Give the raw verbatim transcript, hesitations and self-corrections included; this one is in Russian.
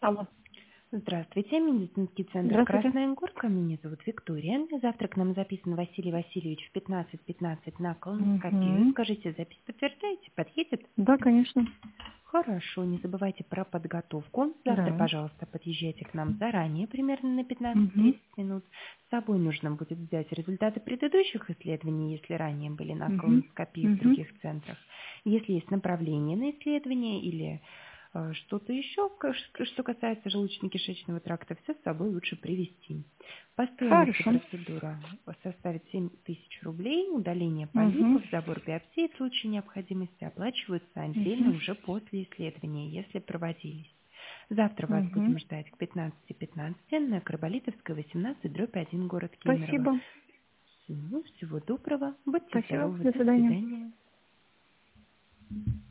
Алло. Здравствуйте, медицинский центр Здравствуйте. «Красная Горка». Меня зовут Виктория. Завтра к нам записан Василий Васильевич в пятнадцать пятнадцать на колоноскопию. Угу. Скажите, запись подтверждаете? Подъедет? Да, конечно. Хорошо, не забывайте про подготовку. Завтра, Да. пожалуйста, подъезжайте к нам заранее, примерно на Угу. пятнадцать-тридцать минут. С собой нужно будет взять результаты предыдущих исследований, если ранее были на Угу. колоноскопии в Угу. других центрах. Если есть направление на исследование или э, что-то еще, к- ш- что касается желудочно-кишечного тракта, все с собой лучше привезти. По стоимости Хорошо. процедура составит семь тысяч рублей, удаление Угу. полипов, забор биопсий в случае необходимости оплачиваются отдельно Угу. уже после исследования, если проводились. Завтра вас Угу. будем ждать к пятнадцати пятнадцати на Карболитовская, восемнадцать, дробь один, город Кемерово. Спасибо. Ну, всего доброго, будьте Спасибо. здоровы, До до свидания. свидания.